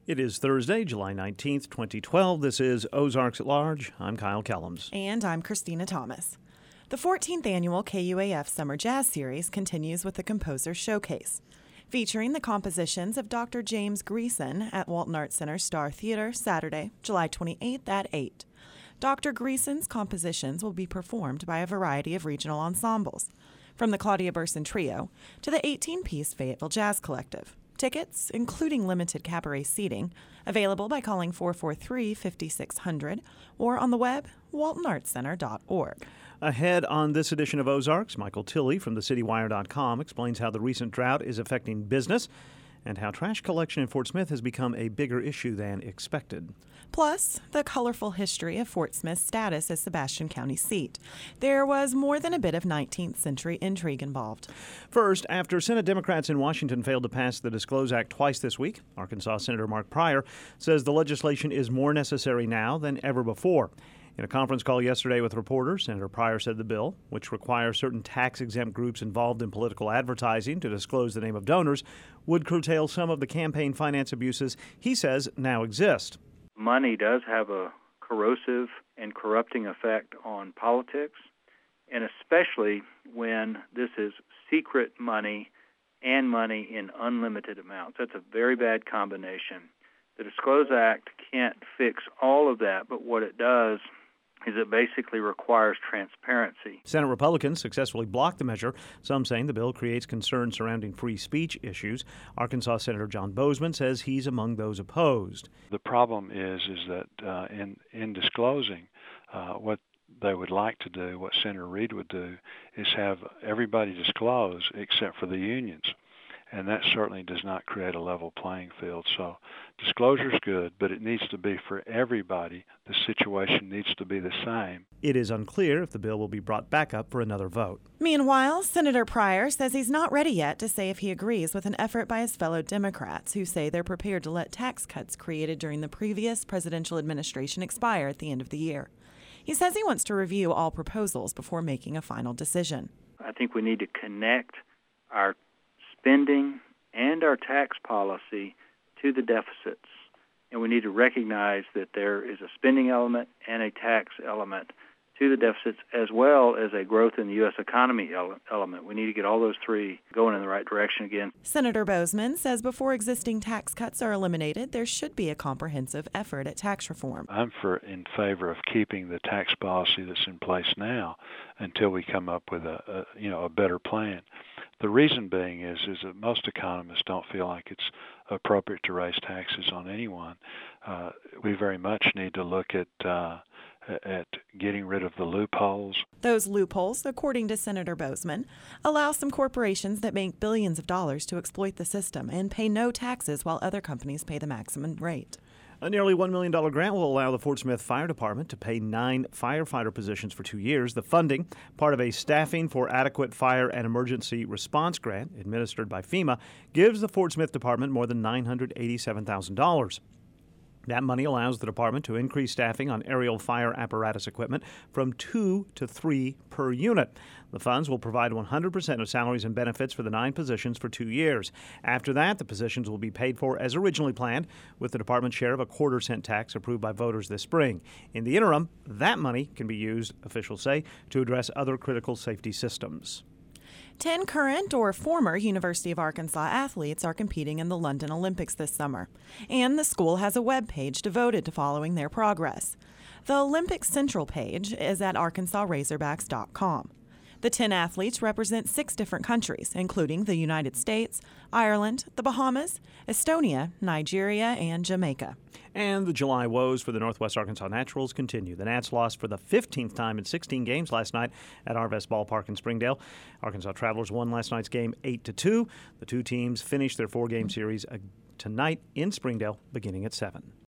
It is Thursday, July 19th, 2012. This is Ozarks at Large. I'm Kyle Kellums. And I'm Christina Thomas. The 14th annual KUAF Summer Jazz Series continues with the Composer Showcase, featuring the compositions of Dr. James Greason at Walton Arts Center Star Theater Saturday, July 28th at 8. Dr. Greason's compositions will be performed by a variety of regional ensembles, from the Claudia Burson Trio to the 18-piece Fayetteville Jazz Collective. Tickets, including limited cabaret seating, available by calling 443-5600 or on the web, waltonartscenter.org. Ahead on this edition of Ozarks, Michael Tilley from thecitywire.com explains how the recent drought is affecting business and how trash collection in Fort Smith has become a bigger issue than expected. Plus, the colorful history of Fort Smith's status as Sebastian County seat. There was more than a bit of 19th century intrigue involved. First, after Senate Democrats in Washington failed to pass the Disclose Act twice this week, Arkansas Senator Mark Pryor says the legislation is more necessary now than ever before. In a conference call yesterday with reporters, Senator Pryor said the bill, which requires certain tax-exempt groups involved in political advertising to disclose the name of donors, would curtail some of the campaign finance abuses he says now exist. Money does have a corrosive and corrupting effect on politics, and especially when this is secret money and money in unlimited amounts. That's a very bad combination. The Disclose Act can't fix all of that, but what it does is it basically requires transparency. Senate Republicans successfully blocked the measure, some saying the bill creates concerns surrounding free speech issues. Arkansas Senator John Bozeman says he's among those opposed. The problem is that in disclosing what they would like to do, what Senator Reed would do, is have everybody disclose except for the unions. And that certainly does not create a level playing field. So disclosure is good, but it needs to be for everybody. The situation needs to be the same. It is unclear if the bill will be brought back up for another vote. Meanwhile, Senator Pryor says he's not ready yet to say if he agrees with an effort by his fellow Democrats who say they're prepared to let tax cuts created during the previous presidential administration expire at the end of the year. He says he wants to review all proposals before making a final decision. I think we need to connect our spending and our tax policy to the deficits. And we need to recognize that there is a spending element and a tax element to the deficits, as well as a growth in the U.S. economy element. We need to get all those three going in the right direction again. Senator Bozeman says before existing tax cuts are eliminated, there should be a comprehensive effort at tax reform. I'm in favor of keeping the tax policy that's in place now until we come up with a better plan. The reason being is that most economists don't feel like it's appropriate to raise taxes on anyone. We very much need to look at getting rid of the loopholes. Those loopholes, according to Senator Bozeman, allow some corporations that make billions of dollars to exploit the system and pay no taxes while other companies pay the maximum rate. A nearly $1 million grant will allow the Fort Smith Fire Department to pay 9 firefighter positions for 2 years. The funding, part of a Staffing for Adequate Fire and Emergency Response grant administered by FEMA, gives the Fort Smith Department more than $987,000. That money allows the department to increase staffing on aerial fire apparatus equipment from 2 to 3 per unit. The funds will provide 100% of salaries and benefits for the 9 positions for 2 years. After that, the positions will be paid for as originally planned, with the department's share of a quarter-cent tax approved by voters this spring. In the interim, that money can be used, officials say, to address other critical safety systems. 10 current or former University of Arkansas athletes are competing in the London Olympics this summer, and the school has a web page devoted to following their progress. The Olympics Central page is at arkansasrazorbacks.com. The 10 athletes represent 6 different countries, including the United States, Ireland, the Bahamas, Estonia, Nigeria, and Jamaica. And the July woes for the Northwest Arkansas Naturals continue. The Nats lost for the 15th time in 16 games last night at Arvest Ballpark in Springdale. Arkansas Travelers won last night's game 8-2. The two teams finished their 4-game series tonight in Springdale beginning at 7.